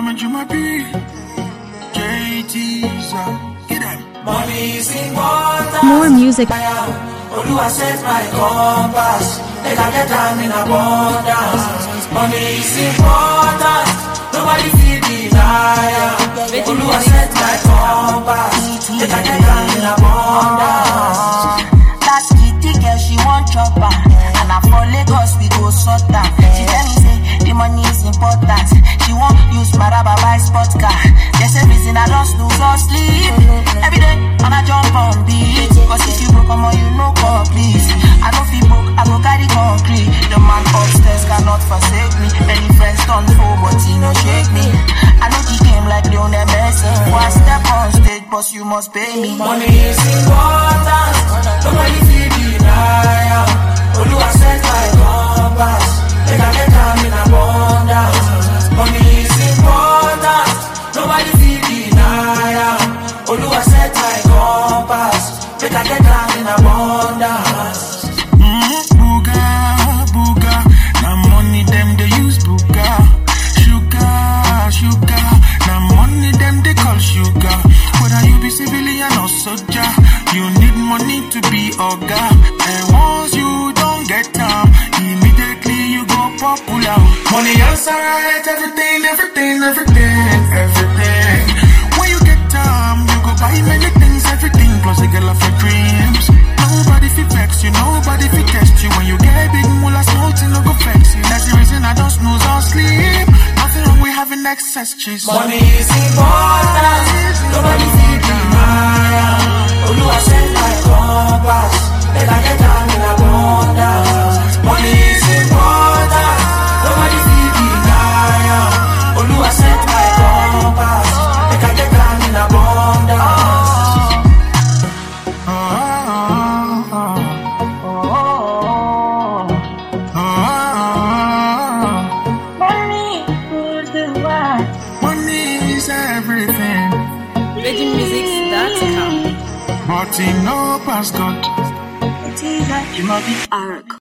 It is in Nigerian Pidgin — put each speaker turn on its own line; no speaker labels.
Mama Jumapi, JT's, get them.
Money is important.
More music.
Oluwa set my compass. They can get down in abundance. Money is important. Nobody feel deny. Oluwa set my compass. They can get down in abundance.
That's Kitty girl, she want chopper. And I for Lagos, we go sort that. She tell me say the money is important. She won't use my rubber buy sports car. There's a reason I don't snooze or sleep. Every day, and I jump on beat. Cause if you broke, you know complete. I don't feel broke, I go carry concrete. The man upstairs cannot forsake me. Many friends turn foe, but he no shake me. I know he came like Lionel Messi. When I step on stage, boss, you must pay me.
Money is important. Nobody feel deny. Oluwa set my compass. They can get down in abundance. Money is important. Nobody feel deny. Oluwa set my compass. They can get down in abundance.
Booga, booga. Now money them they use booga. Sugar, sugar. Now money them they call sugar. Whether you be civilian or soldier, you need money to be oga. And once you don't get down, immediately you go popular. Money answer right, everything, everything, everything, everything. When you get down, you go buy many things, everything, plus a girl of your dreams. Nobody fit vex you, nobody fit test you. When you get big moolah, small thing no go vex you. That's the reason I don't snooze or sleep. Nothing wrong with having excess cheese.
Money is important. Nobody feel deny. Oluwa set my compass. They can get down in abundance. Money is important. Nobody feel deny. Oluwa set my compass. They can get down in abundance.
Money is everything.
VeggieMusics.com.
But he no pass God.
It is like Jumapi Ark.